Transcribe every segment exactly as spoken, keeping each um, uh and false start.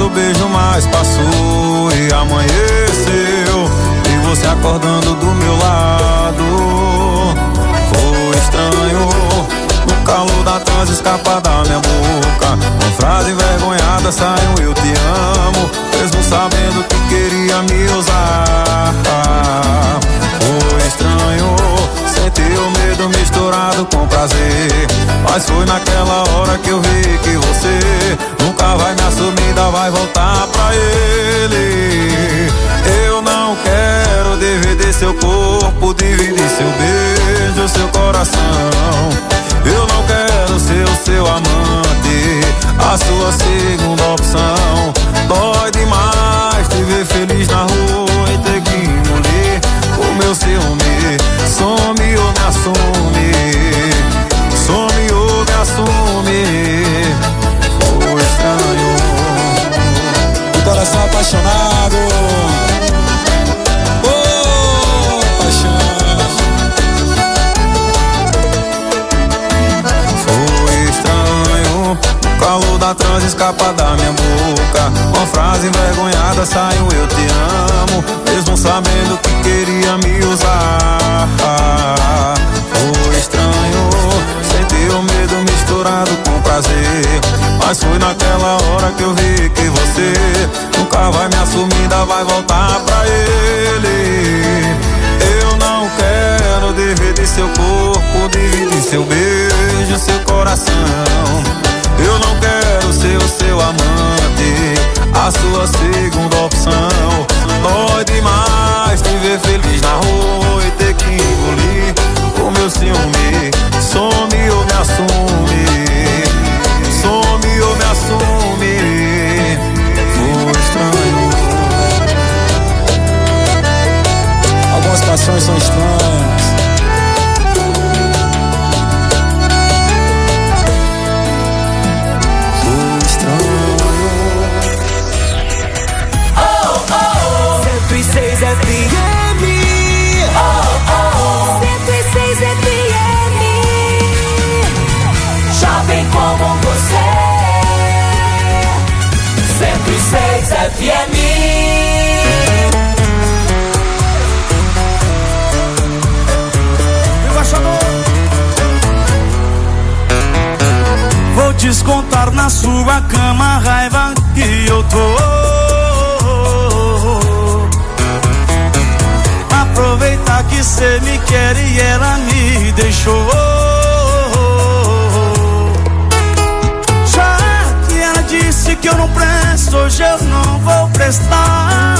do beijo, mas passou e amanheceu, e você acordando do meu lado. Foi estranho, no calor da transa escapa da minha boca. Uma frase envergonhada saiu: eu te amo, mesmo sabendo que queria me usar. Foi estranho, senti o medo misturado com prazer, mas foi naquela hora que eu vi que você nunca vai me assumir, ainda vai voltar pra ele. Eu não quero dividir seu corpo, dividir seu beijo, seu coração. Eu não quero ser o seu amante, a sua segunda opção. Dói demais te ver feliz na rua e ter que engolir o meu ciúme. Some ou me assume, some ou me assume. Foi estranho, o coração apaixonado. Oh, paixão. Foi estranho, o calor da transa escapa da minha boca. Uma frase envergonhada saiu: eu te amo, mesmo sabendo que queria me usar. Foi estranho, senti o medo misturado com prazer, mas foi naquela hora que eu vi que você nunca vai me assumir, ainda vai voltar pra ele. Eu não quero dividir seu corpo, dividir seu beijo, seu coração. Eu não quero ser o seu amante, a sua segunda opção. Dói demais te ver feliz na rua e ter que engolir o meu ciúme. Some ou me assume, some ou me assume. Foi estranho. Algumas paixões são estranhas. Foi estranho. Oh, oh, cento e seis F M. Oh, oh, cento e seis F M. Jovem como você. cento e seis F M. Vou descontar na sua cama a raiva que eu tô. Aproveitar que cê me quer e ela me deixou. Já que ela disse que eu não presto, hoje eu não vou prestar.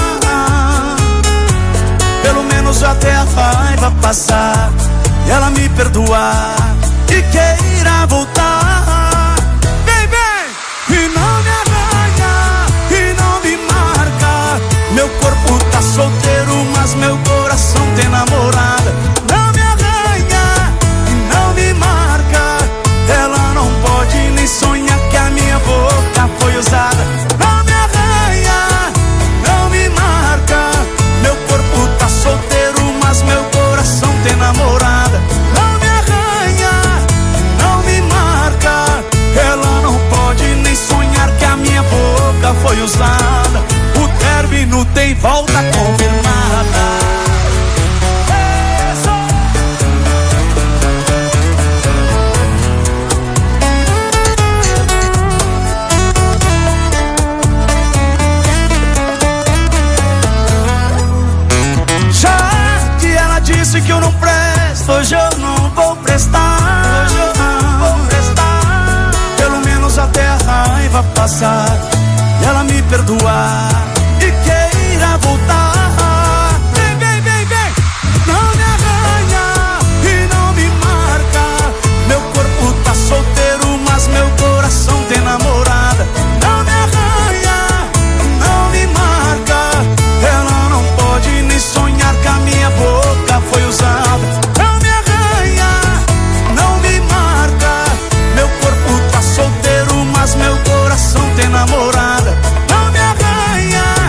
Pelo menos até a raiva passar e ela me perdoar e queira voltar. Vem, vem! E não me arranha, e não me marca. Meu corpo tá solteiro, mas meu coração tem namorada. Não me arranha, e não me marca. Ela não pode nem sonhar que a minha boca foi usada. Não me arranha, não me marca. Meu corpo tá solteiro, mas meu coração tem namorada. Não me arranha, não me marca. Ela não pode nem sonhar que a minha boca foi usada. O término tem volta confirmada. Já que ela disse que eu não presto, hoje eu não vou prestar. Hoje eu não vou prestar. Pelo menos até a raiva passar e ela me perdoar e queira voltar. Vem, vem, vem, vem! Não me arranha e não me marca. Meu corpo tá solteiro, mas meu coração tem namorada. Não me arranha, não me marca. Ela não pode nem sonhar que a minha boca foi usada. Não me arranha, não me marca. Meu corpo tá solteiro, mas meu coração tem namorada. Não me arranha,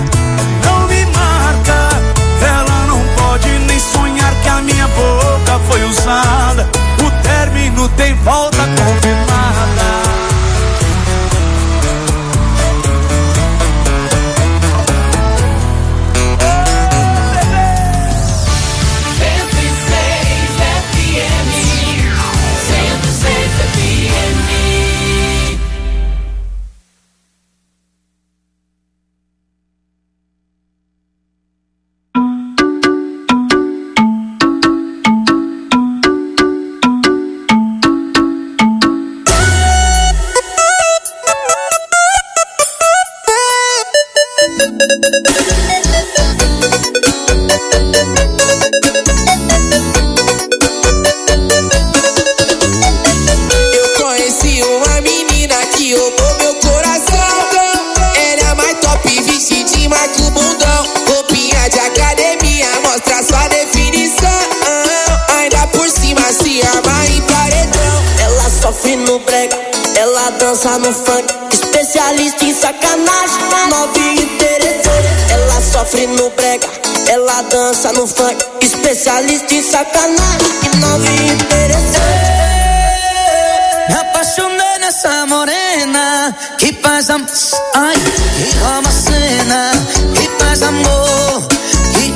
Eu conheci uma menina que roubou meu coração. Ela é mais top, vestidinho, marca o bundão. Roupinha de academia, mostra sua definição. Ainda por cima se arma em paredão. Ela sofre no brega, ela dança no funk. Especialista em sacanagem, novinha interessante. Ela sofre no brega, ela dança no funk. Especialista em sacanagem, novinha interessante. Me apaixonei nessa morena que faz amor, ai, que rouba a cena, que faz amor, que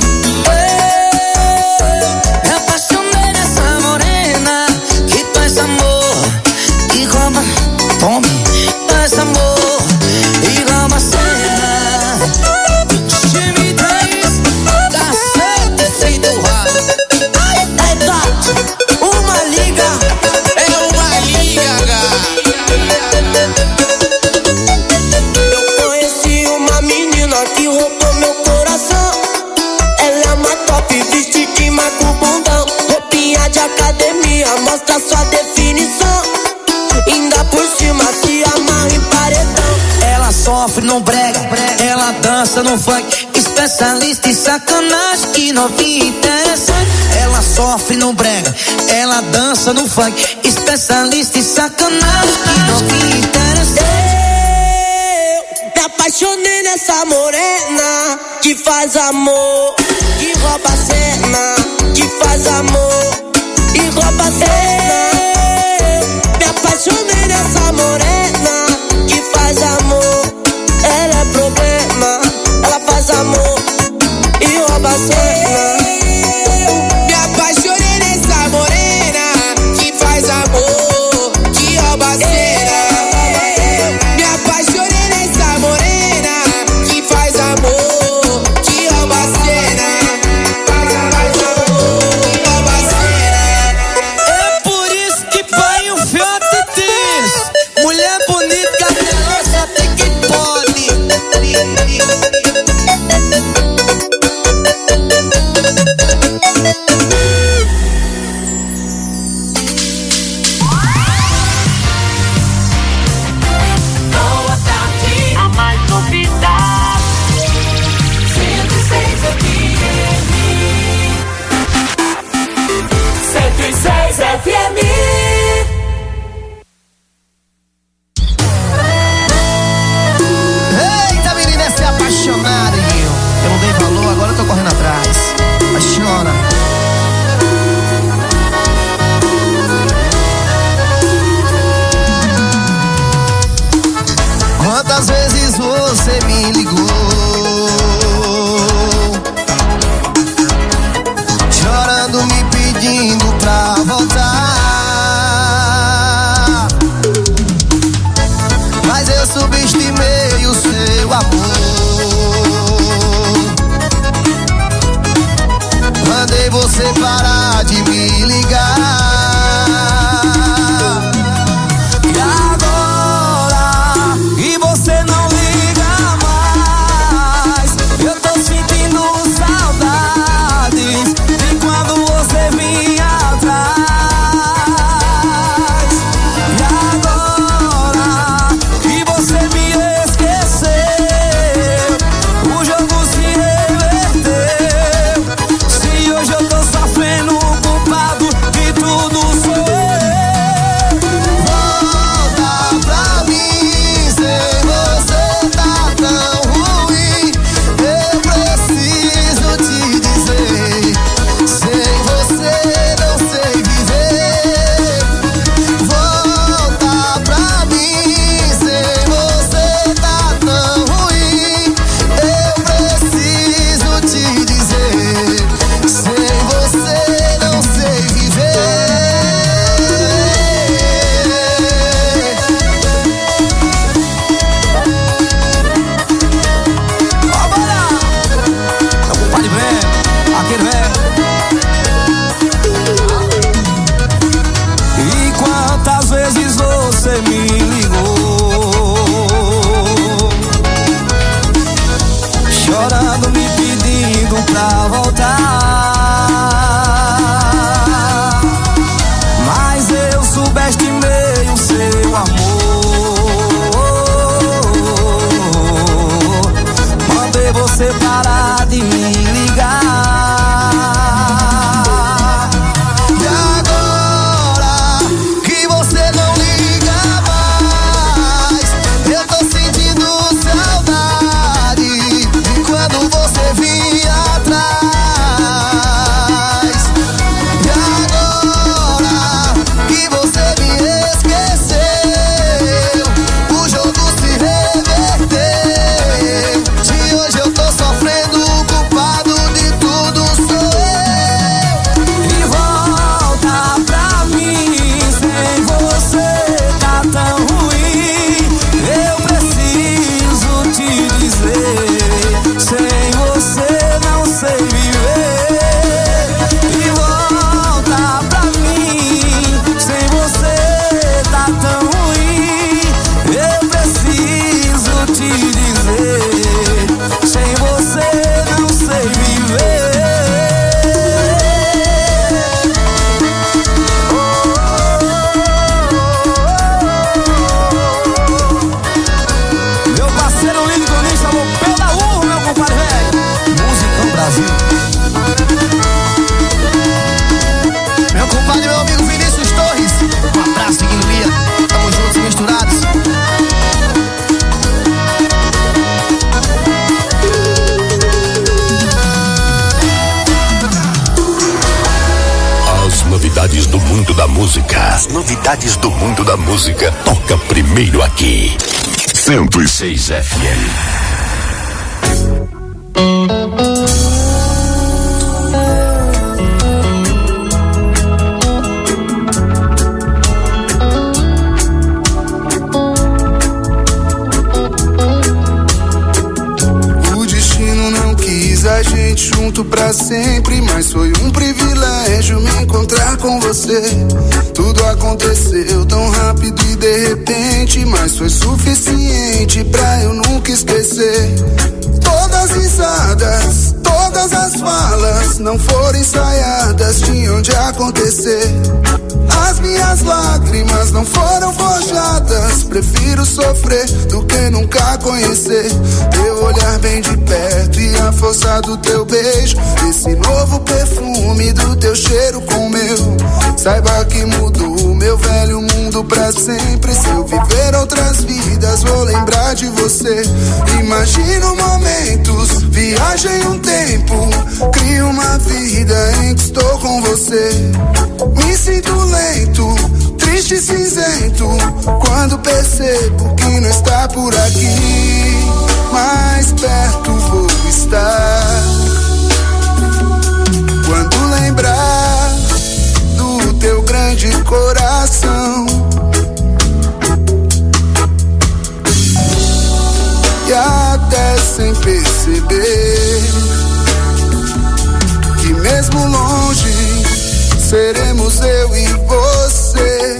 me apaixonei nessa morena que faz amor, que rouba, tome, faz amor, e rouba a cena. Time dez, tá certo, filho do rabo. É Dot, uma liga. Eu conheci uma menina que roubou meu coração. Ela é uma top, vestidinho, marca o bundão. Roupinha de academia, mostra sua definição. Ainda por cima se amarra em paredão. Ela sofre no brega, ela dança no funk. Especialista em sacanagem, que novinha interessante. Ela sofre no brega, ela dança no funk. Especialista em sacanagem, que novinha interessante. Eu me apaixonei nessa morena que faz amor, que rouba a cena, que faz amor e rouba a cena. Me apaixonei nessa morena que faz amor. Ela é problema, ela faz amor e rouba a cena. Me apaixonei nessa morena que faz amor, que rouba a cena. Me apaixonei nessa morena que faz amor, que rouba a cena. Faz amor, que rouba a cena. É por isso que pai o Fiote diz: mulher bonita, ela só tem que pode. Boa tarde, a mais novidade. cento e seis F M. cento e seis F M. Eita, menina, essa é apaixonada, hein? Eu não dei valor, agora eu tô correndo atrás. Apaixona. Quantas vezes você me ligou, chorando, me pedindo pra voltar, mas eu subestimei o seu amor. Mandei você parar de me ligar. E agora, e você não liga mais. você parar de me ligar. E agora que você não liga mais, eu tô sentindo saudade de quando você vinha atrás. E agora que você me esqueceu, o jogo se reverteu. De hoje eu tô sofrendo, o culpado de tudo sou eu. E volta pra mim, sem você tá tão ruim. Eu preciso te dizer, sem você não sei viver. E volta pra mim, sem você tá tão ruim. Eu preciso te dizer, sem você não sei viver. Meu parceiro Lincoln chamou pela urra, meu compadre velho. Musicão Brasil. Meu compadre, meu amigo Vinícius Torres. Um abraço, Guilherme. Tamo juntos, misturados. As novidades do mundo da música. As novidades do mundo da música. Toca primeiro aqui. cento e seis F M. O destino não quis a gente junto pra sempre, mas foi um privilégio me encontrar com você. Tudo aconteceu tão rápido e de repente, mas foi suficiente pra eu nunca esquecer. Todas risadas, todas as falas não foram ensaiadas, tinham de acontecer. As minhas lágrimas não foram forjadas, prefiro sofrer do que nunca conhecer. Teu olhar bem de perto e a força do teu beijo, esse novo perfume do teu cheiro com o meu. Saiba que mudou o meu velho mundo pra sempre. Se eu viver outras vidas vou lembrar de você. Imagino momentos, viagem um tempo, crio uma vida em que estou com você. Me sinto lento, triste e cinzento, quando percebo que não está por aqui. Mais perto vou estar quando lembrar do teu grande coração. E até sem perceber que mesmo longe seremos eu e você.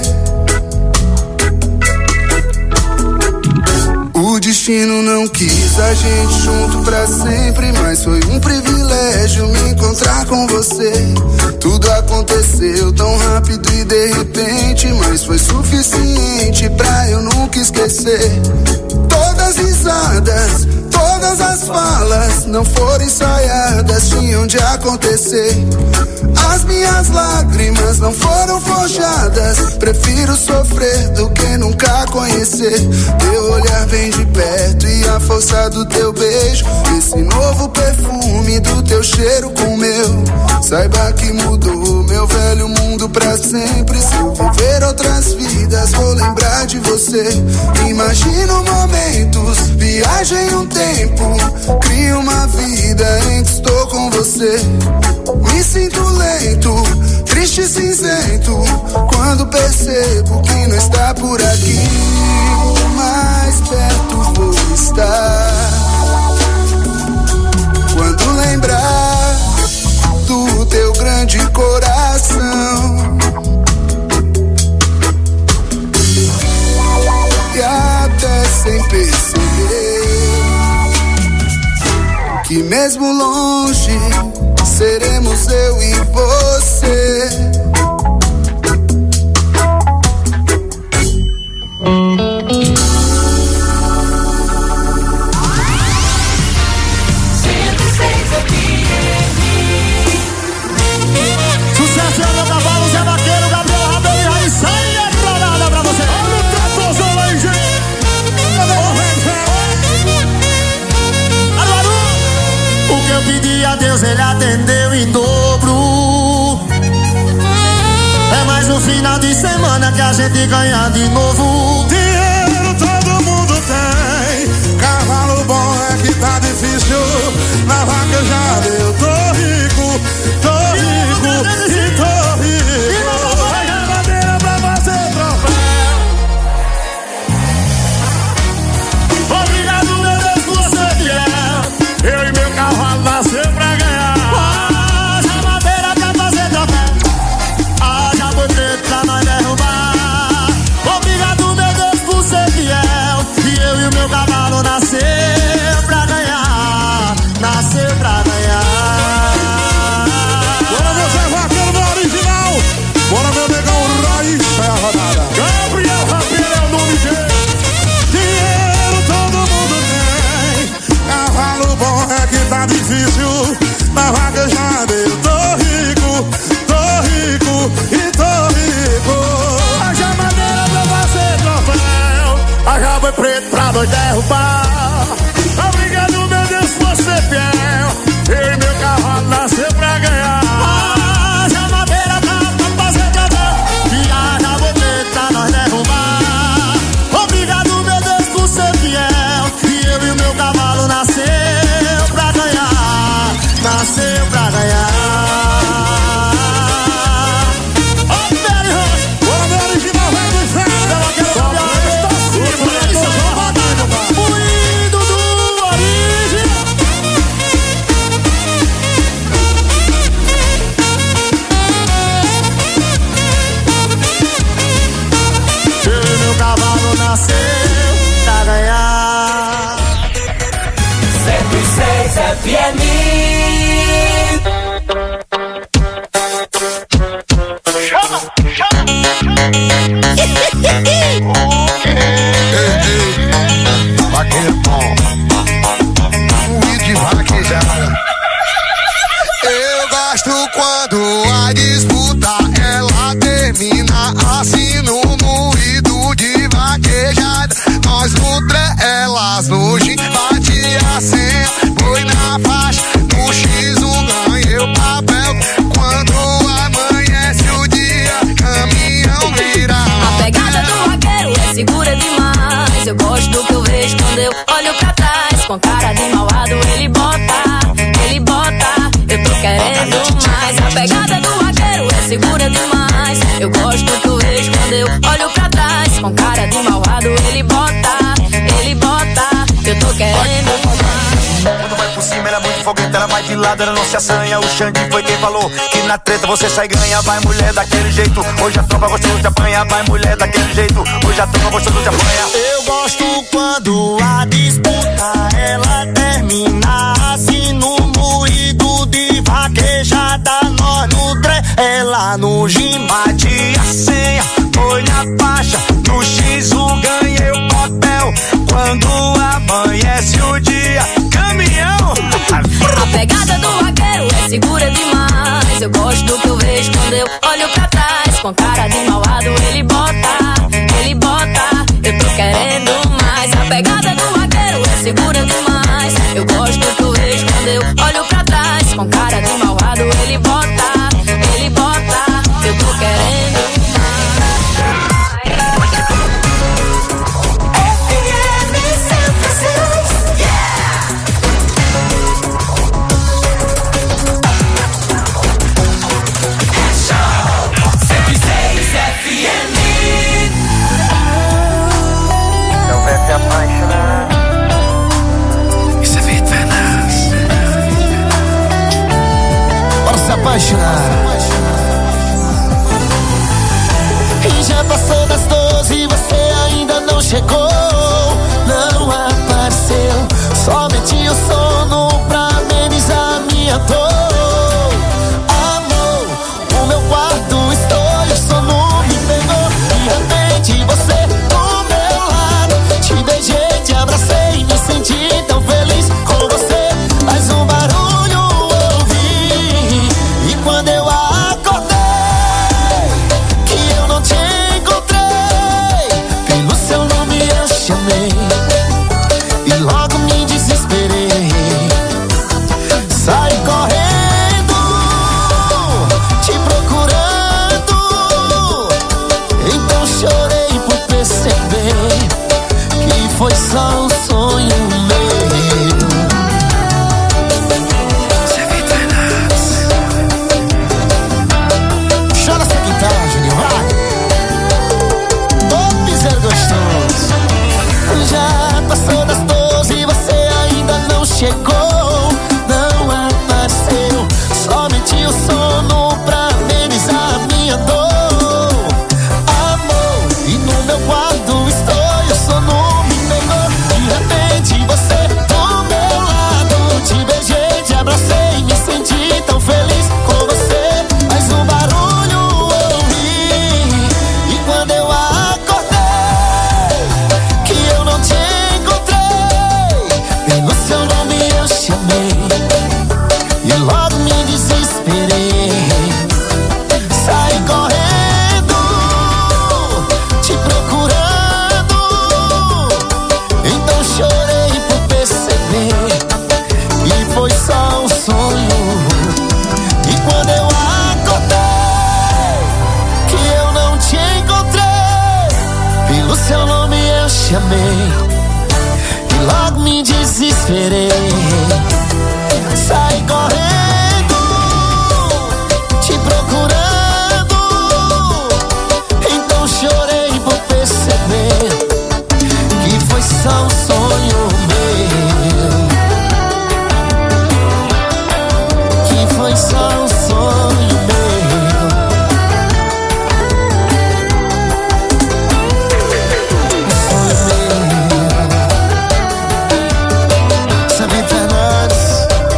O destino não quis a gente junto pra sempre, mas foi um privilégio me encontrar com você. Tudo aconteceu tão rápido e de repente, mas foi suficiente pra eu nunca esquecer. Todas risadas, todas as falas não foram ensaiadas, tinham de acontecer. As minhas lágrimas não foram forjadas, prefiro sofrer do que nunca conhecer. Teu olhar bem de perto e a força do teu beijo, esse novo perfume do teu cheiro com o meu. Saiba que mudou o meu velho mundo pra sempre. Se eu viver outras vidas vou lembrar de você. Imagino momentos, viagem um tempo, crio uma vida em que estou com você. Me sinto lento, triste e cinzento, quando percebo que não está por aqui. Mais perto vou estar quando lembrar do teu grande coração. E até sem perceber que mesmo longe seremos eu e você. hoje ele atendeu em dobro. É mais um final de semana que a gente ganha de novo. Dinheiro todo mundo tem, cavalo bom é que tá difícil. Na vaquejada eu tô rico, tô rico e tô rico. Vai a bandeira pra fazer troféu. Obrigado, meu Deus, por ser fiel. Eu e meu cavalo nasceu pra ganhar. Haja madeira pra fazer troféu. Haja boi preto pra nós derrubar. Obrigado, meu Deus, por ser fiel. E eu e o meu cavalo nasceu pra ganhar. Nasceu pra ganhar. Bora, meu Zé Vaqueiro no original. Bora, meu negão Raiz. É a rodada. Gabriel Rapira é o nome dele. Dinheiro todo mundo tem, cavalo bom é que tá difícil. Na vaquejada eu tô rico, tô rico e tô rico. Haja madeira pra fazer troféu, haja boi preto pra nós derrubar. Obrigado, meu Deus, por ser fiel. Eu e meu cavalo nasceu pra ganhar. Haja madeira pra fazer troféu. E haja boi preto pra nós derrubar. Obrigado, meu Deus, por ser fiel. E eu e o meu cavalo nasceu pra ganhar. Nasceu pra ganhar. Ó, Peri Rocha. Bora, meu original, vai do inferno. Só presta cima, eu tô rodando, cara. Moído do original. Eu e meu cavalo nasceu pra ganhar. cento e seis F M. Chama, chama, Vaqueiro bom, um de vaquejada. Eu gosto quando a disputa ela termina assim no moído de vaquejada. Nós nutre elas no gin, bate a senha, foi na faixa, no X um ganhei o papel. Quando amanhece o dia, caminhão vira. A pegada do vaqueiro é segura demais. Eu gosto do que eu vejo quando eu olho pra trás. Com cara de malvado ele bota, ele bota. Eu tô querendo mais. A pegada do vaqueiro é segura demais. Eu gosto do que eu vejo quando eu olho pra trás. Com cara de malvado ele bota, ele bota. Eu tô querendo mais. Quando vai por cima ela é muito fogueta, ela vai de lado, ela não se assanha. O Xande foi quem falou que na treta você sai e ganha. Vai mulher daquele jeito, hoje a tropa gostou de apanhar. Vai mulher daquele jeito, hoje a tropa gostou de apanhar. Eu gosto quando a disputa ela termina assim no moído de vaquejada. Nós no dre, ela no gin, bate a senha, foi na faixa, no X um ganhei o papel. Quando amanhece o dia, caminhão. A pegada do vaqueiro é segura demais. Eu gosto do que eu vejo quando eu olho pra trás. Com cara de malvado ele bota, ele bota. Eu tô querendo mais. A pegada do vaqueiro é segura demais. Eu gosto do que eu vejo quando eu olho pra trás. Com cara de malvado ele bota, ele bota. Eu tô querendo Não vai se apaixonar. perceber que foi só um sonho meu. Chora essa guitarra, Juninho, vai! Ô, miséria gostoso. Já passou das doze e você ainda não chegou, não apareceu. Somente o sono pra amenizar a minha dor. Amor, e no meu quarto estou e o sono me pegou. De repente você do meu lado, te beijei, te abracei, me senti tão feliz com você. Mas um barulho ouvi, e quando eu acordei, que eu não te encontrei, pelo seu nome eu chamei e logo me desesperei. Saí correndo, te procurando, então chorei por perceber que foi só um sonho. E quando eu acordei, que eu não te encontrei, pelo seu nome eu chamei e logo me desesperei. Saí correndo, te procurando, então chorei por perceber que foi só um sonho meu, que foi só um sonho meu, um sonho meu. Sabe, Fernandes,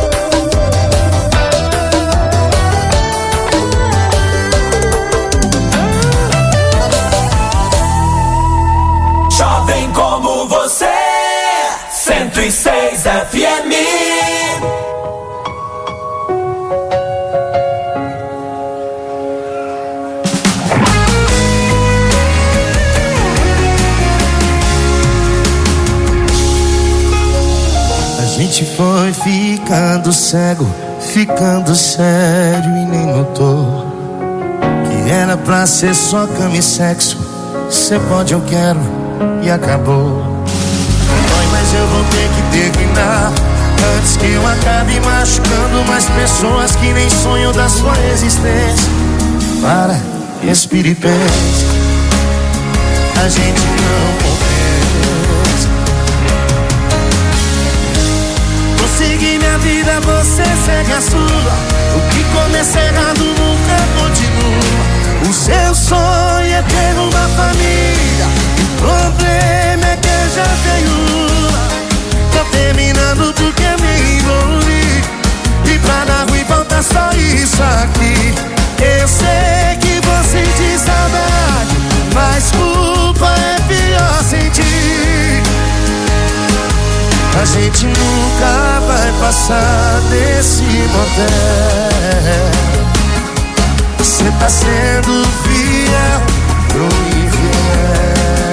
jovem como você, cento e seis F M. A gente foi ficando cego, ficando sério e nem notou que era pra ser só cama e sexo. Cê pode, eu quero e acabou. Dói, mas eu vou ter que terminar antes que eu acabe machucando mais pessoas que nem sonham da sua existência. Para, respire e pense, a gente não conversa. Vou seguir minha vida, você segue a sua. O que começa errado nunca continua. O seu sonho é ter uma família, o problema é que eu já tenho. Tô terminando porque me envolvi, e pra dar ruim falta só isso aqui. Eu sei que vou sentir saudade, mas culpa é pior sentir. A gente nunca vai passar desse motel. Cê tá sendo fiel pro infiel.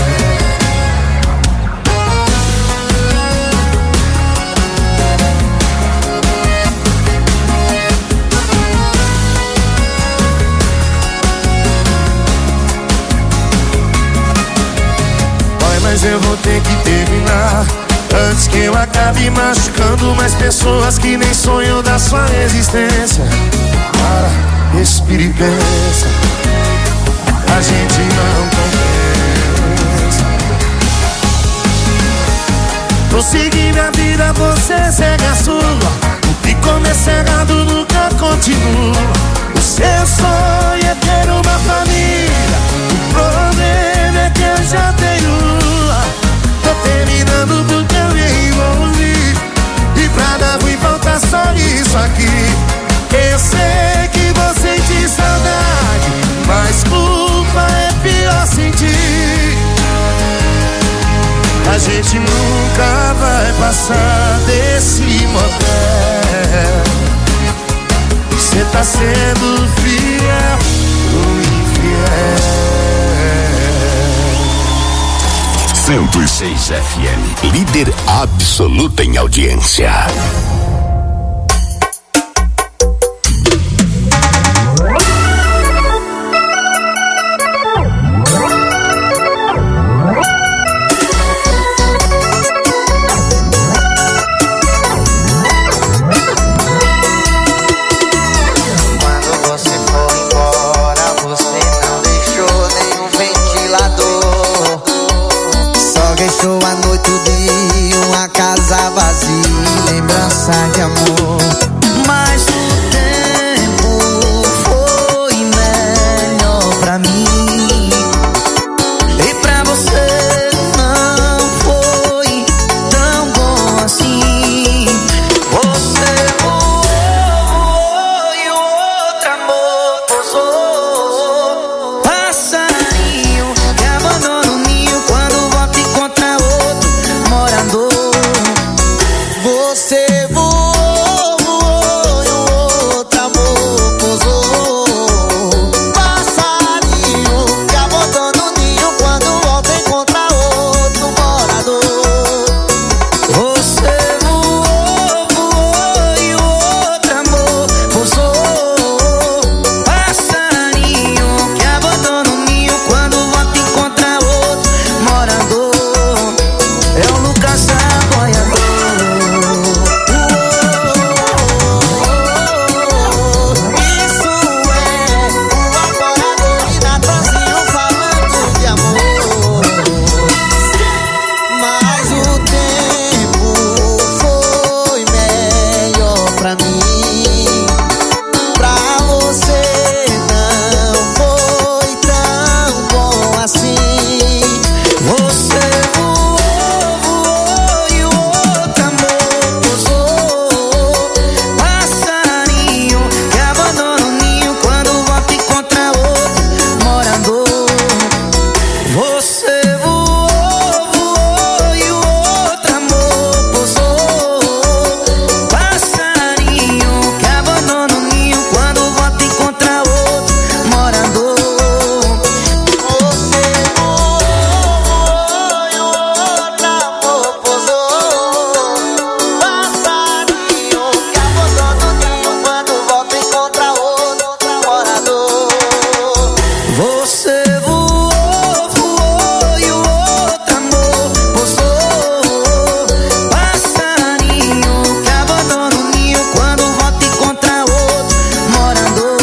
Vai, mas eu vou ter que terminar antes que eu acabe machucando mais pessoas que nem sonham da sua existência. Para, respire e pensa, a gente não conversa. Vou seguir minha vida, você segue a sua. O que começa errado nunca continua. O seu sonho é ter uma família, o problema é que eu já tenho. Tô terminando porque eu me envolvi, e pra dar ruim falta só isso aqui. Eu sei que vou sentir saudade, mas culpa é pior sentir. A gente nunca vai passar desse motel. Cê tá sendo fiel ou infiel. cento e seis F M, líder absoluta em audiência. deixou a noite o dia, uma casa vazia, lembrança de amor. Mas o tempo foi melhor pra mim, e pra você não foi tão bom assim. Você voou e outro amor pousou. Passarinho que abandona o ninho quando volta e encontra outro morador. Você voou, voou e o outro amor pousou. Passarinho que abandona o ninho quando volta e encontra outro morador. Você voou, voou e o outro amor pousou. Passarinho que abandona o ninho quando volta e encontra outro morador. É o Lucas Aboiador. Isso é o Aboiador e Natanzinho falando de amor. Mas o tempo foi melhor pra mim, pra você não foi tão bom assim. Você voou, voou e o outro amor pousou. Passarinho que abandona o ninho quando volta e encontra outro morador. Você voou, voou e o outro amor pousou. Passarinho que abandona o ninho quando volta e encontra outro morador. Você voou, voou e o outro amor pousou. Passarinho que abandona o ninho quando volta e encontra outro morador. Você voou, voou e o outro amor pousou. Passarinho que abandona o ninho quando volta e encontra outro morador.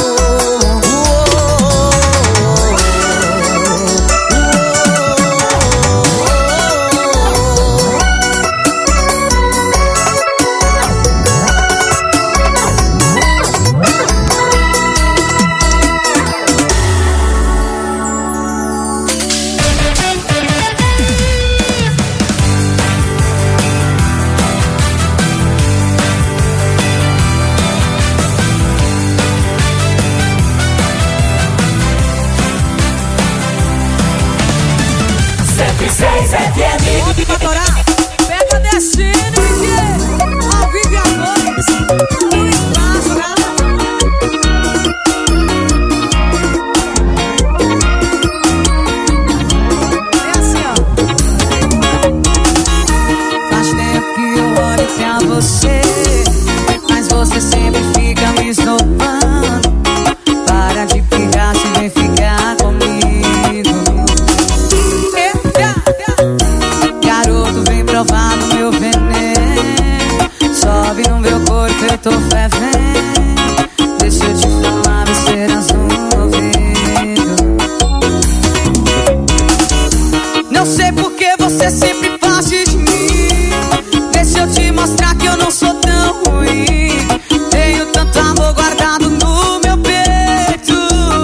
cento e seis F M. Pega destino e ao vivo e a cores no espaço, né? É assim, ó. Faz tempo que eu olho pra você, mas você sempre fica me esnobando. Para de pirar, se vem ficar comigo. Garoto, vem provar no meu veneno. Sobe no meu corpo, eu tô fervendo. Deixa eu te falar besteiras no ouvido. Não sei por que você sempre foge de mim. Deixa eu te mostrar que eu não sou tão ruim. Tenho tanto amor guardado no meu peito.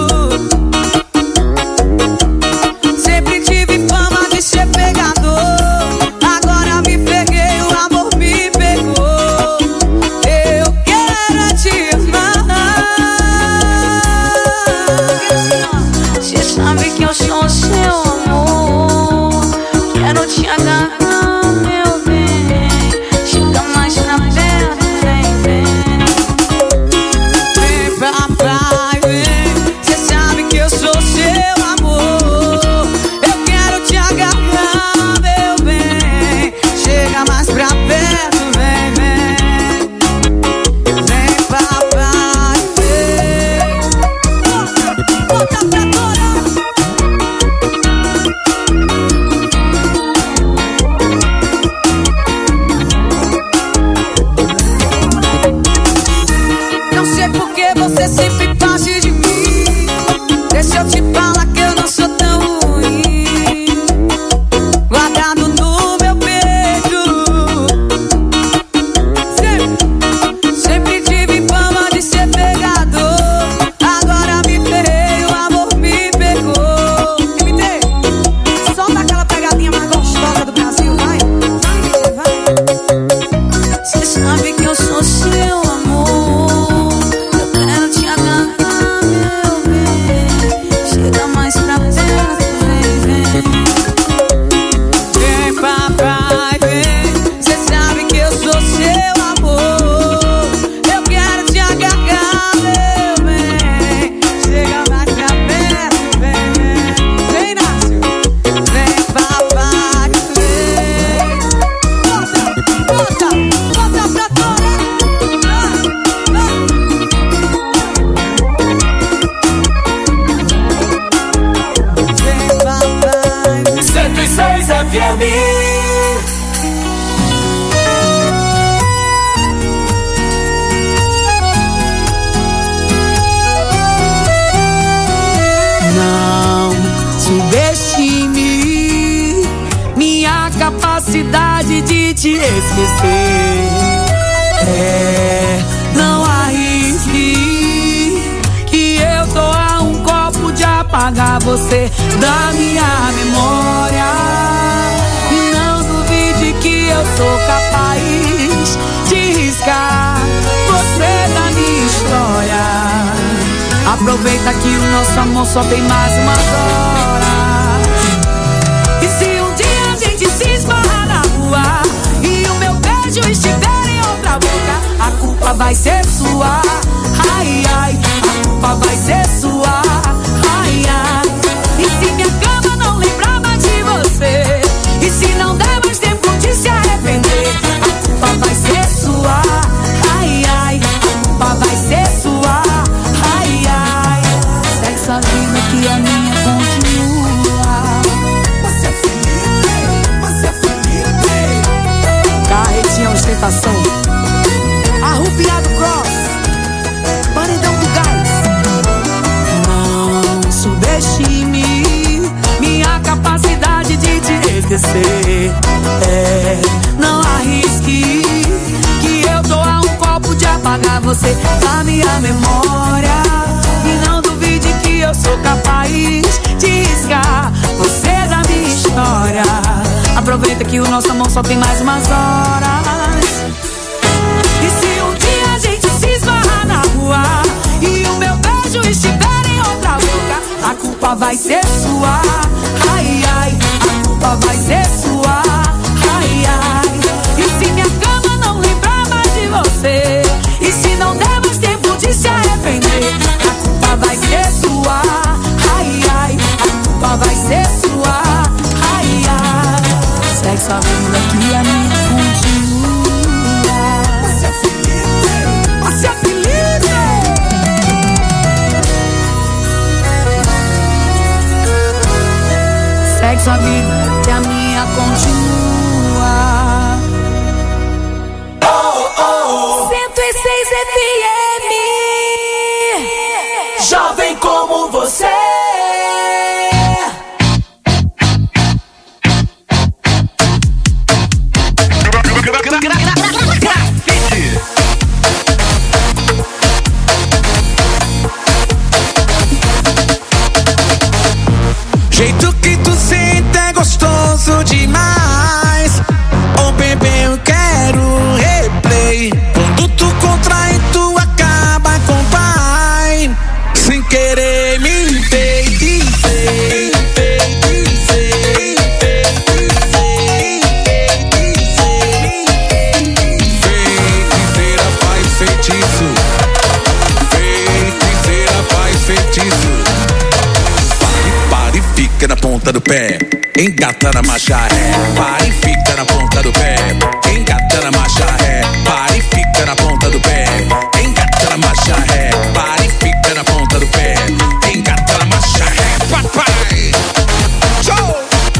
Sempre tive fama de ser pegador. Agora me peguei, o amor me pegou. Eu quero te amar. Você sabe que eu sou seu amor. Quero te agarrar, meu bem. Chega mais pra perto, vem, vem. F M. Não subestime minha capacidade de te esquecer. É, não arrisque que eu tô a um copo de apagar você da minha memória. E não duvide que eu sou capaz de riscar você da minha história. Aproveita que o nosso amor só tem mais umas horas. E se um dia a gente se esbarrar na rua e o meu beijo estiver em outra boca, a culpa vai ser sua. Ai, ai, a culpa vai ser sua. Ai, ai. E se minha cama não lembrar mais de você, e se não der mais tempo de se arrepender, a culpa vai ser sua. Ai, ai, a culpa vai ser sua. Ai, ai. Segue sua vida que a minha continua. Você é Felipe, você é Felipe. Carretinha ostentação, arrupiado cross, paredão do gás. Não subestime minha capacidade de te esquecer. É, não arrisque que eu tô a um copo de apagar você da minha memória. E não duvide que eu sou capaz de riscar você da minha história. Aproveita que o nosso amor só tem mais umas horas. E se um dia a gente se esbarrar na rua e o meu beijo estiver em outra boca, a culpa vai ser sua. Ai, ai, a culpa vai ser sua. Ai, ai. E se minha cama não lembrar mais de você, e se não der mais tempo de se arrepender, a culpa vai ser sua. Ai, ai, a culpa vai ser sua. Ai, ai. Segue sua vida que a minha continua. Você é Felipe, você é Felipe. Segue sua vida que a minha continua. Oh, oh. cento e seis F M. Jovem como você. Jeito que tu sente é gostoso demais. Oh bebê, eu quero replay. Quando tu contrai, tu acaba com o pai. Sem querer me enfeitiçei. Feiticeira faz feitiço. Feiticeira faz feitiço. Para e fica na ponta do pé, engata na marcha ré. Para e fica na ponta do pé, engata na marcha ré. Para e fica na ponta do pé, engata na marcha ré. Para e fica na ponta do pé, engata na marcha ré. Papai, show!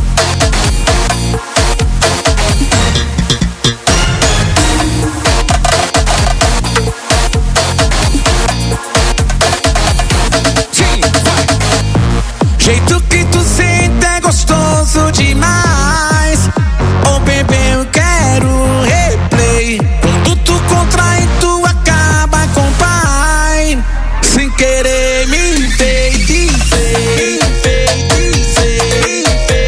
Jeito que tu sente é gostoso demais. Oh bebê, eu quero replay. Quando tu contrai, tu acaba com o pai. Sem querer me enfeitiçei. Feiticeira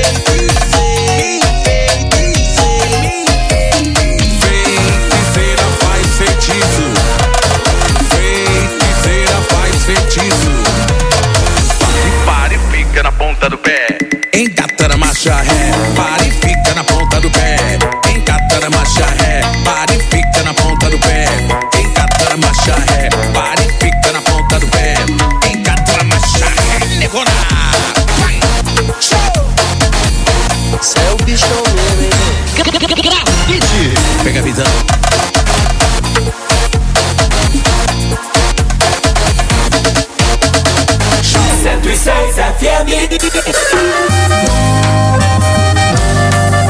faz feitiço. Feiticeira faz feitiço. Para e fica na ponta do pé, engata na marcha ré. Para e fica na ponta do pé, engata na marcha ré. Para e fica na ponta do pé, engata na marcha ré. Para e fica na ponta do pé, engata na marcha ré. Negona, vai, show! Cê é o bichão mesmo, hein? Grafite, pega a visão. cento e seis F M.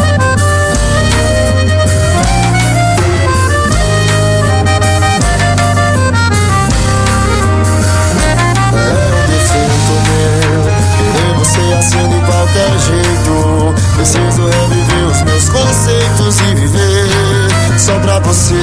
juntos e viver só pra você.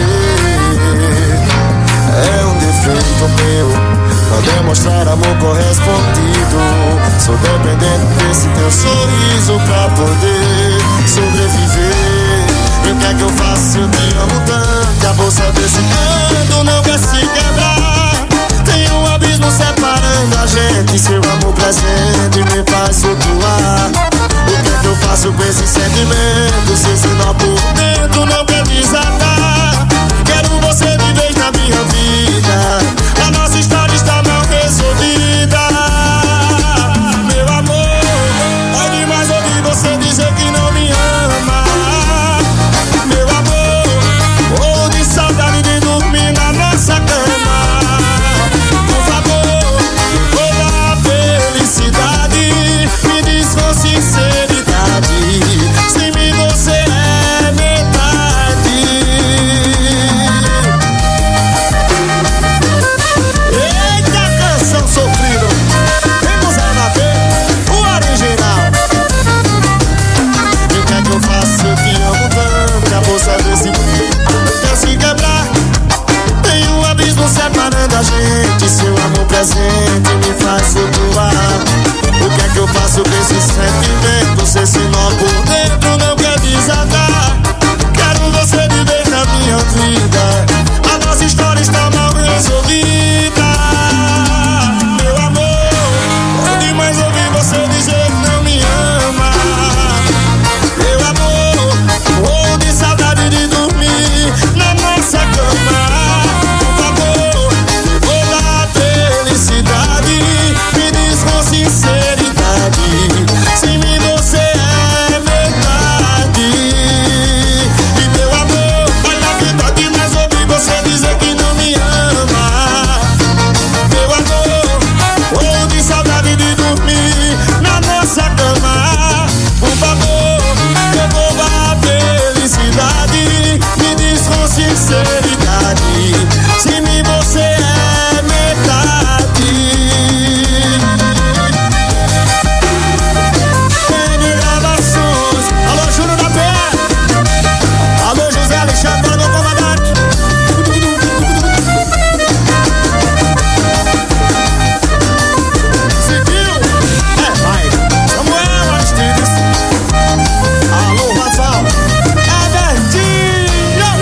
É um defeito meu não demonstrar amor correspondido. Sou dependente desse teu sorriso pra poder sobreviver. E o que é que eu faço? Eu te amo tanto, a bolsa desse canto não quer se quebrar. Tem um abismo separando a gente, seu amor presente me faz flutuar. O que é que eu faço com esse sentimento? Se esse nó por dentro não quer desatar. Quero você de vez na minha vida, a nossa história está mal resolvida. Meu amor, é demais ouvir você dizer que não me ama. Meu amor, ou de saudade de dormir na nossa cama. Por favor, toda a felicidade, me diz com sinceridade, se me você é metade. Eita canção sofrida, vamos a na ver o original. E o que é que eu faço? Eu te amo tanto, a bolsa desse quer se quebrar. Tem um abismo separando a gente, seu amor presente me faz flutuar. O que é que eu faço com esse sentimento? Se esse nó por dentro não quer desatar. Quero você de vez na minha vida, a nossa história está mal resolvida. Meu amor, é demais ouvir você dizer que não me ama. Meu amor, morro de saudade de dormir na nossa cama. Por favor, toda a felicidade, me diz com sinceridade, se me você é metade. E meu amor, olha que dá demais ouvir você dizer que não me ama. Meu amor, ou de saudade de dormir na nossa cama. Por favor, devolva a felicidade, me diz com sinceridade, se me você é metade. Tem gravações, alô Júnior da Pé, alô José Alexandre, meu comandante. Civil, é vai, Samuel Aristides, alô Rafael, é Bertinho.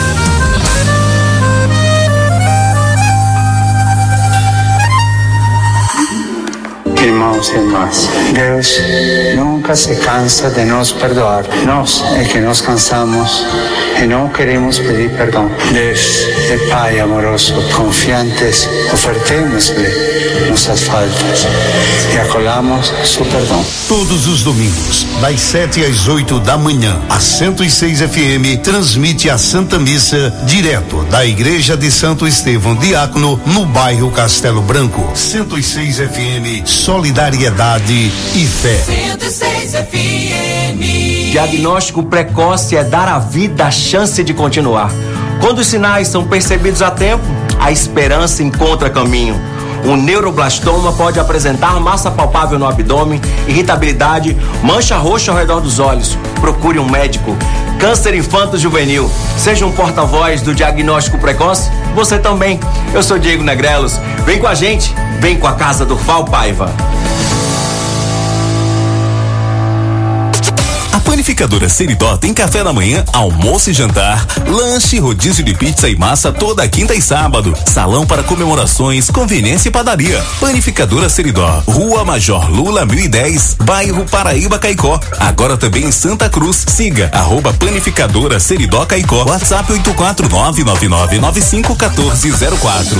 Irmãos e irmãs, Deus nunca se cansa de nos perdoar. Nós é que nos cansamos e não queremos pedir perdão. Deus é Pai amoroso, confiantes, ofertemos-lhe nossas faltas e acolhamos seu perdão. Todos os domingos, das sete às oito da manhã, a cento e seis F M transmite a Santa Missa direto da Igreja de Santo Estevão Diácono, no bairro Castelo Branco. cento e seis F M, solidariedade e fé. cento e seis F M. Diagnóstico precoce é dar à vida a chance de continuar. Quando os sinais são percebidos a tempo, a esperança encontra caminho. Um neuroblastoma pode apresentar massa palpável no abdômen, irritabilidade, mancha roxa ao redor dos olhos. Procure um médico. Câncer infanto-juvenil. Seja um porta-voz do diagnóstico precoce. Você também. Eu sou Diego Negrelos. Vem com a gente. Vem com a Casa do Val Paiva. Panificadora Seridó tem café da manhã, almoço e jantar, lanche, rodízio de pizza e massa toda quinta e sábado, salão para comemorações, conveniência e padaria. Panificadora Seridó, Rua Major Lula mil e dez, bairro Paraíba Caicó. Agora também em Santa Cruz. Siga arroba Panificadora Seridó Caicó. WhatsApp oito quatro nove nove nove nove cinco um quatro zero quatro.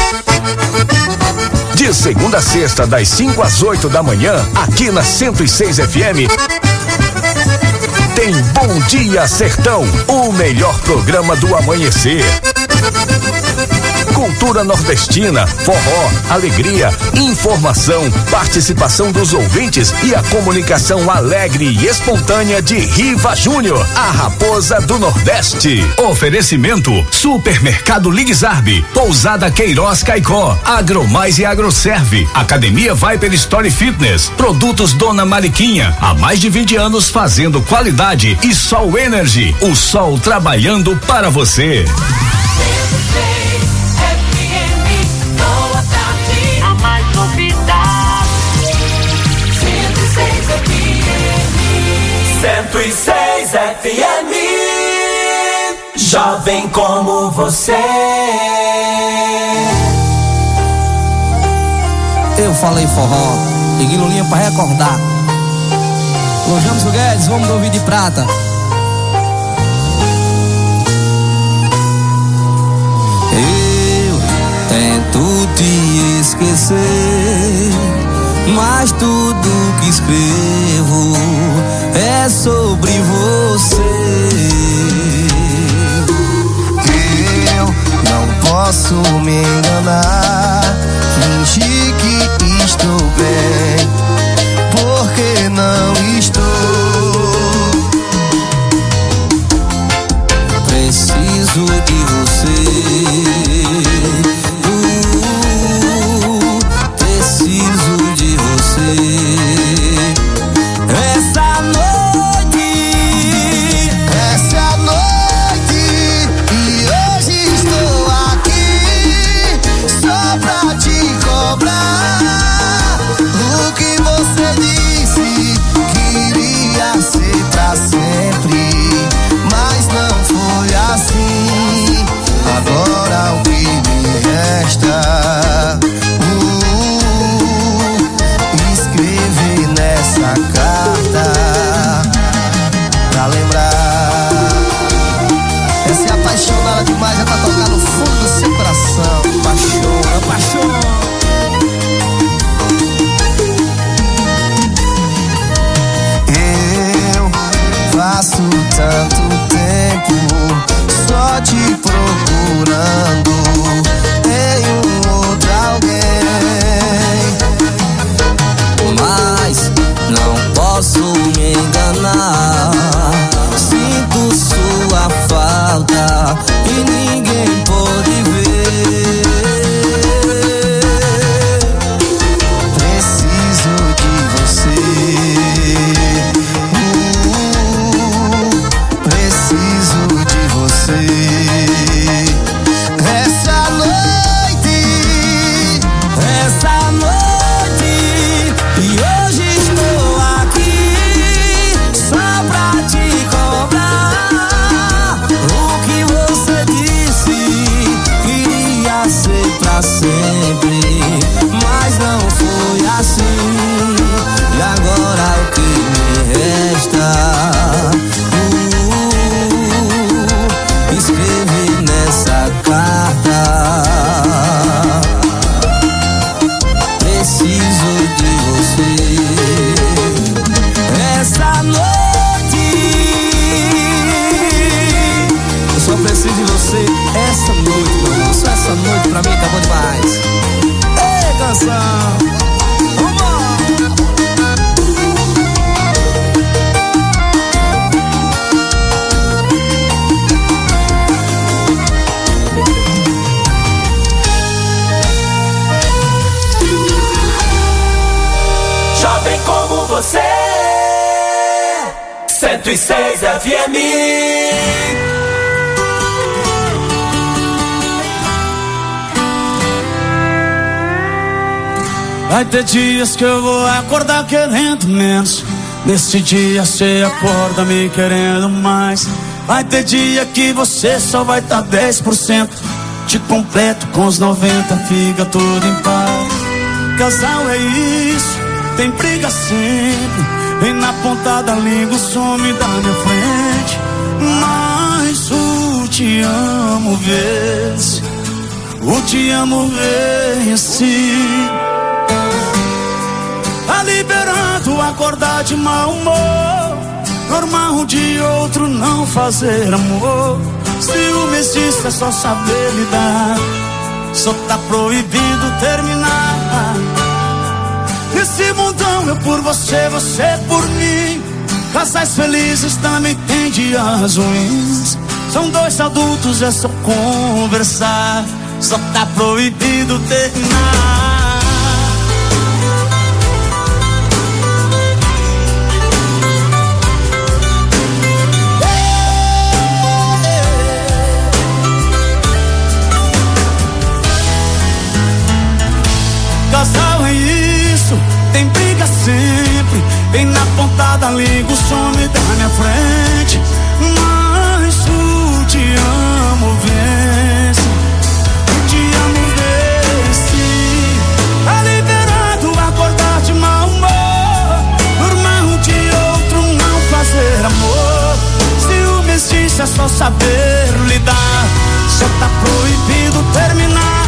De segunda a sexta, das cinco às oito da manhã, aqui na cento e seis F M. Tem Bom Dia Sertão, o melhor programa do amanhecer. Com cultura nordestina, forró, alegria, informação, participação dos ouvintes e a comunicação alegre e espontânea de Riva Júnior, a raposa do Nordeste. Oferecimento: Supermercado Ligzarbe, Pousada Queiroz Caicó, Agromais e Agroserve, Academia Viper Story Fitness, Produtos Dona Mariquinha, há mais de vinte anos fazendo qualidade, e Sol Energy, o sol trabalhando para você. A mais novidade. cento e seis F M. cento e seis F M. Jovem como você. Eu falei forró, peguei Lulinha pra recordar. Lojamos Guedes, vamos ouvir de prata. Eu tento te esquecer, mas tudo que escrevo é sobre você. Eu não posso me enganar, fingir que estou bem, porque não estou. Preciso de você. Uh, preciso de você. Essa noite, essa é a noite, e hoje estou aqui só pra te cobrar o que você disse que iria ser pra sempre, mas não foi assim. Agora o que me resta, uh, escrever nessa carta pra lembrar. Essa é apaixonada demais, já tá tocando no fundo do seu coração. Apaixona, apaixona. Passo tanto tempo só te procurando em um outro alguém, mas não posso me enganar. Sinto sua falta e ninguém pode ver. Preciso de você. Preciso de você. Essa noite, essa noite, e hoje estou aqui só pra te cobrar o que você disse que iria ser pra sempre, mas não foi assim. E agora o que me resta, escrevi nessa carta. Preciso de você. Essa noite, eu só preciso de você. Essa noite, meu irmão, só essa noite pra mim tá bom demais. Ei, canção, jovem como você. cento e seis F M. Vai ter dias que eu vou acordar querendo menos, nesse dia cê acorda me querendo mais. Vai ter dia que você só vai tá dez por cento, te completo com os noventa, fica tudo em paz. Casal é isso, tem briga sempre, vem na ponta da língua, some da minha frente. Mas o te amo vence, o te amo vence. Tá liberando acordar de mau humor, normal de outro não fazer amor. Ciúme existe, é só saber lidar. só tá proibido terminar. Nesse mundão eu por você, você por mim. Casais felizes também tem dias ruins. São dois adultos, é só conversar. Só tá proibido terminar. Casal é isso, tem briga sempre. Bem na ponta da língua o some da minha frente. Mas o te amo vence. O te amo vence. Tá liberado acordar de mau humor. Dormir um de outro, não fazer amor. Ciúmes disso é só saber lidar. Só tá proibido terminar.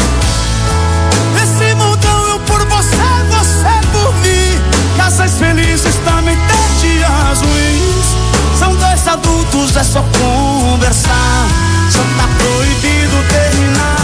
Nesse mundão eu por você, você por mim. Casais felizes também tem dias ruins. São dois adultos, é só conversar. Só tá proibido terminar.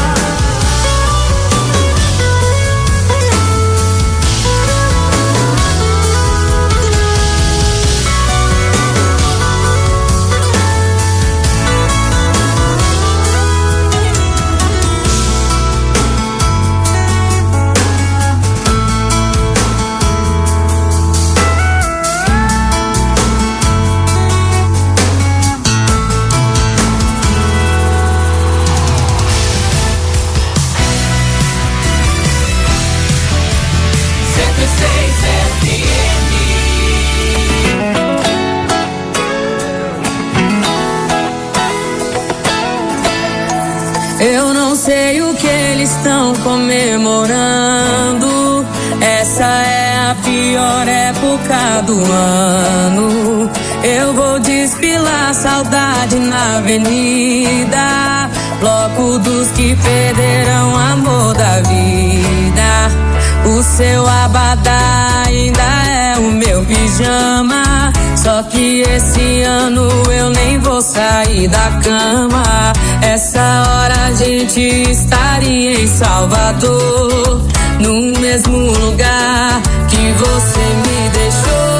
Eu não sei o que eles estão comemorando. Essa é a pior época do ano. Eu vou desfilar saudade na avenida. Bloco dos que perderam o amor da vida. O seu abadá ainda é o meu pijama. Só que esse ano eu nem vou sair da cama. Essa hora a gente estaria em Salvador, no mesmo lugar que você me deixou.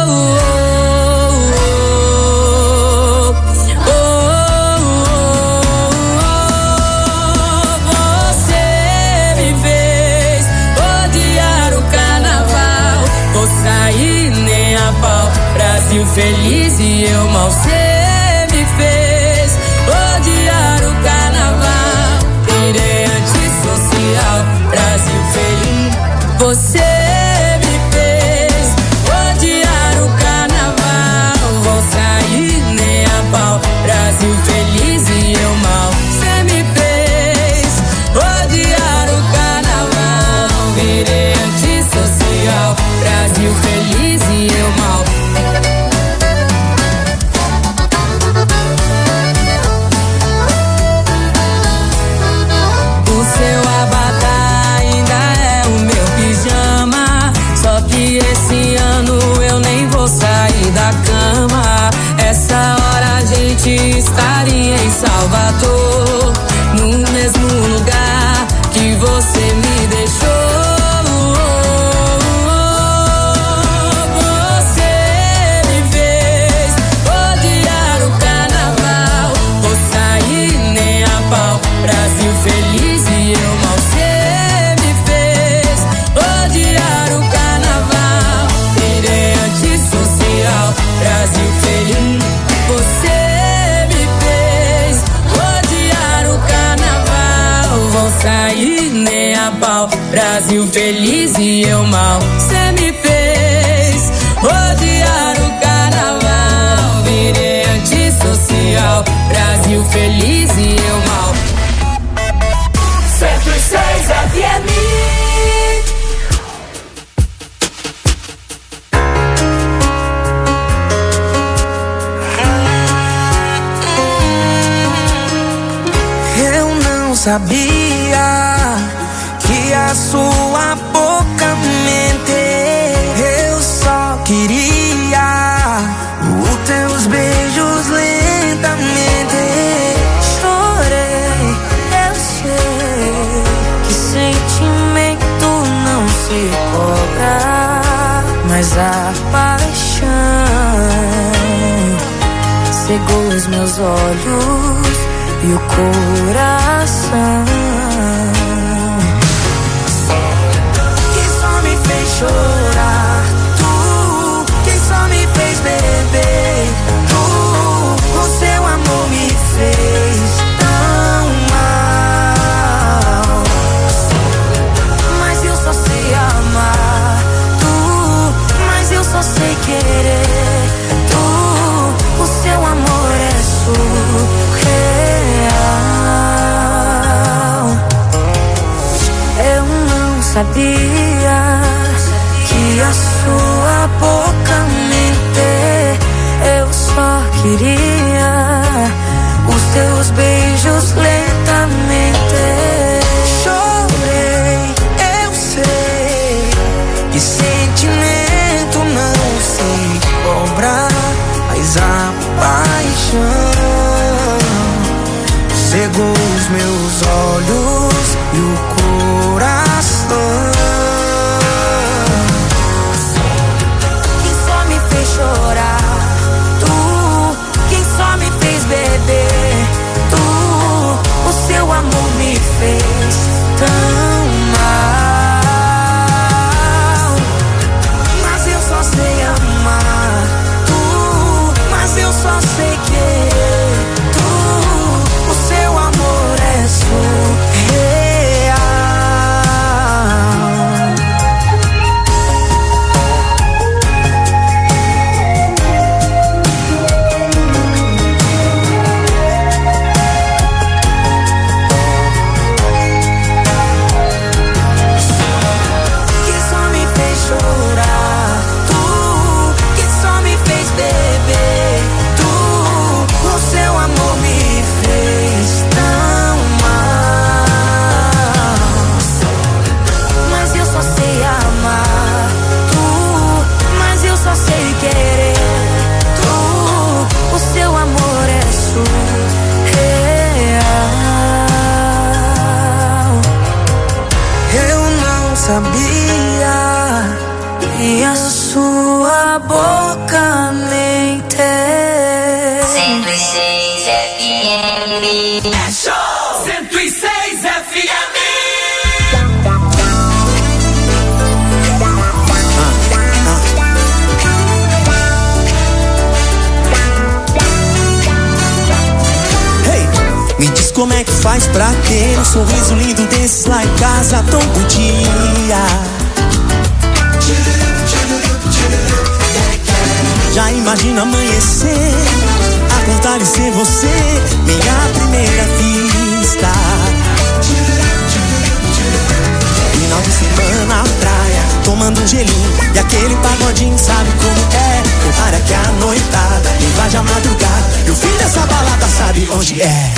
Você me fez odiar o carnaval. Vou sair nem a pau. Brasil feliz e eu mal. Você me fez odiar o carnaval. Virei antissocial. Brasil feliz. Você me fez odiar o carnaval. Vou sair nem a pau. Brasil feliz e eu mal. Você me fez odiar o carnaval. Virei antissocial. Brasil feliz e eu mal. Sair da cama. Essa hora a gente estaria em Salvador, no mesmo lugar que você me deixou. Você me fez odiar o carnaval. Vou sair nem a pau. Brasil feliz e eu mal. Você me fez odiar o carnaval. Virei antissocial. Brasil feliz. Você me fez odiar o carnaval. Vou sair nem a pau. Brasil feliz e eu mal. Você me fez odiar o carnaval. Virei antissocial. Brasil feliz e eu mal. cento e seis F M. Sabia que a sua boca mente. Eu só queria os teus beijos lentamente. Chorei, eu sei. cegou os meus olhos e o coração. Quem só me fez chorar, tu. Quem só me fez beber, tu. O seu amor me fez tão mal. Mas eu só sei amar, tu. Mas eu só sei querer, tu. O seu amor é surreal. Eu não sabia que a sua boca mente. Eu só queria os teus beijos lentamente. Chorei, eu sei que sentimento não sei cobrar, mas a paixão cegou os meus olhos e o coração. Quem só me fez chorar, tu. Quem só me fez beber, tu. O seu amor me fez tão mal. Mas eu só sei amar, tu. Mas eu só sei querer, tu. O seu amor é surreal. Quem só me fez chorar, tu. Quem só me fez beber, tu. O seu amor me fez tão mal. Mas eu só sei amar, tu. Mas eu só sei querer, tu. O seu amor é surreal. Eu não sabia que a sua boca mente. cento e seis F M. É show! cento e seis F M. Me diz como é que faz pra ter um sorriso lindo desses lá em casa todo dia. Já imagina amanhecer, acordar e ser você, minha primeira vista. Final de semana na praia, tomando um gelinho e aquele pagodinho, sabe como é? Para que a noitada invade a madrugada e o fim dessa balada sabe onde é.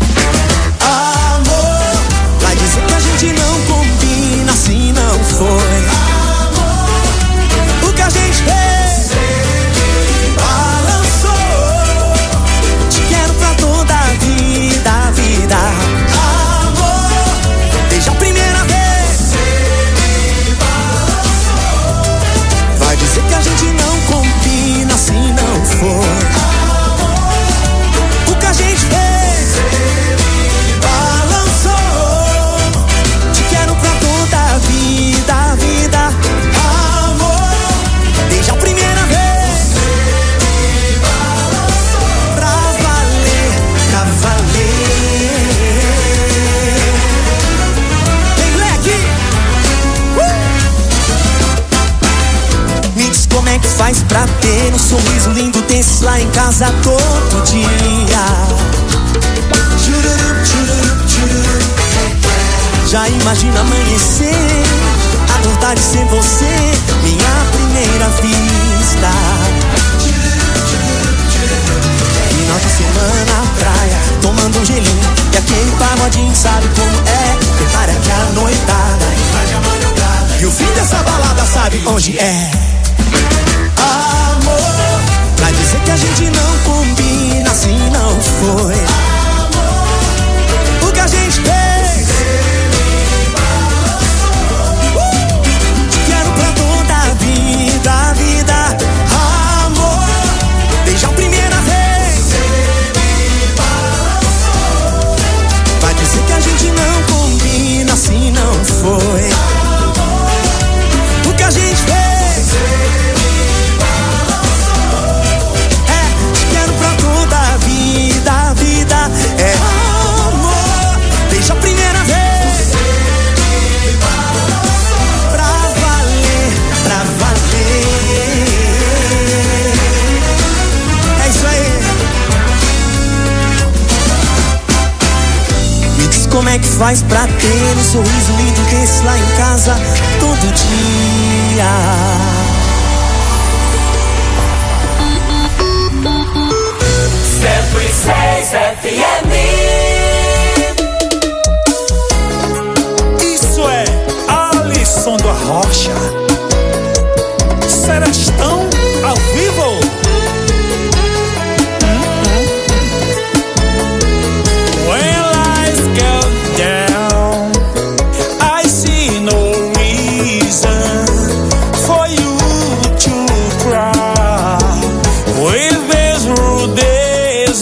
Amor, vai dizer que a gente não combina, assim não foi. Amor, o que a gente fez, balançou. Te quero pra toda a vida, a vida. Amor, desde a primeira vez, vai dizer que a gente não combina, assim não foi. Amor, o que a gente fez, balançou. Te quero pra toda a vida, a vida. Amor, desde a primeira vez, pra valer, pra valer. Vem, moleque! Uh! Me diz como é que faz pra ter um sorriso lindo desses lá em casa todo dia. Já imagina amanhecer, acordar e ser você, minha primeira vista. Final de semana na praia, tomando um gelinho e aquele pagodinho, sabe como é? Prepara que a noitada invade a madrugada e o fim dessa balada sabe onde é. Amor, vai dizer que a gente não combina, assim não foi. Amor, o que a gente fez, uh! Te quero pra toda a vida, a vida. Amor, desde a primeira vez, Como é que faz pra ter um sorriso lindo desse lá em casa todo dia? cento e seis F M